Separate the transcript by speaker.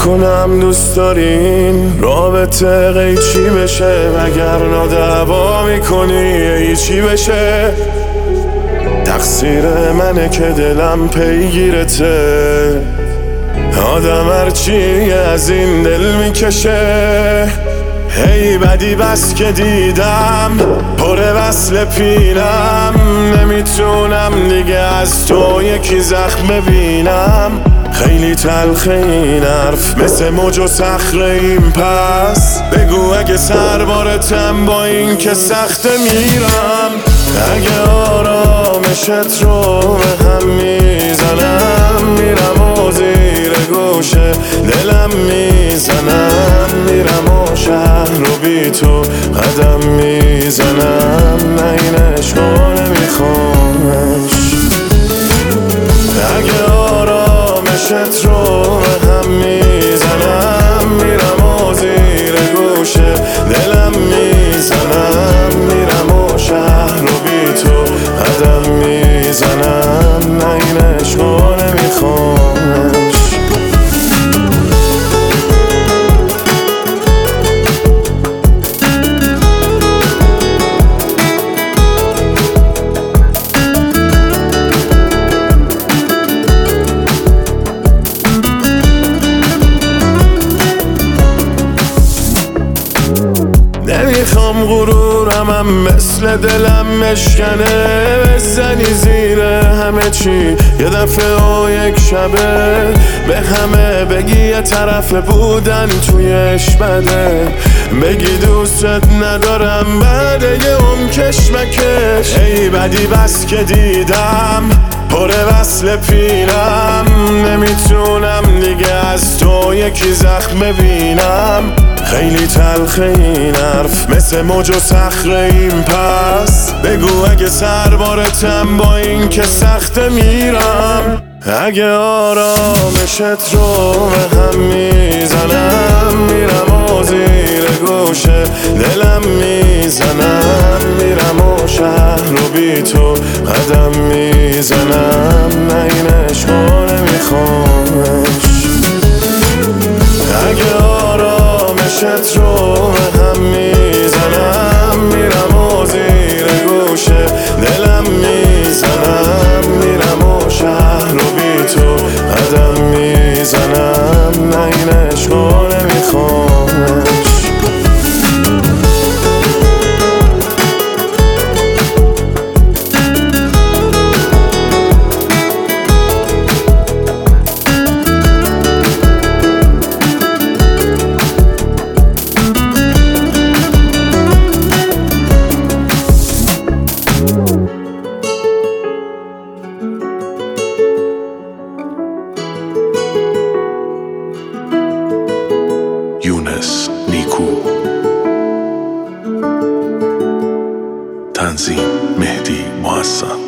Speaker 1: نکنم دوست دارین رابطه قیچی بشه، وگرنه دعوا میکنی چی بشه. تقصیر منه که دلم پیگیرته، آدم هرچی از این دل میکشه. هی بدی بس که دیدم پر وصل پینم، نمیتونم دیگه از تو یکی زخم ببینم. خیلی تلخه این حرف مثل موج و صخره، این پس بگو اگه سربارتم با این که سخته میرم. اگه آرامشت رو به هم میزنم، میرم و زیر گوشه دلم میزنم، میرم و شهر رو بی تو قدم میزنم. نه این عشقو نمیخوامش. اگه آرامشت رو به هم میزنم، میرم و زیر گوشه دلم میزنم، میرم و شهر رو بی تو قدم میزنم. نه این عشقو نمیخوامش. نمیخوام غرورم مثل دلم مشکنه، بزنی زیر همه چی یه دفعه و یک شبه. به همه بگی یه طرف بودن تویش بده، بگی دوستت ندارم بعد یه کشمکش. ای بدی بس که دیدم پر وصل پینم، نمیتونم دیگه از تو یکی زخم ببینم. خیلی تلخه این حرف مثل موج و صخره، این پس بگو اگه سربارتم با این که سخته میرم. اگه آرامشت رو به هم میزنم، میرم و زیر گوشه دلم میزنم، میرم و شهر رو بی تو قدم میزنم. نه این عشقو نمیخوامش. اگه آرامشت رو به هم میزنم، میرم و زیر گوشه دلم میزنم، میرم و شهر رو بی تو قدم میزنم. نه این عشقو نمیخوامش.
Speaker 2: یونس نیکو، تنظیم مهدی محسن.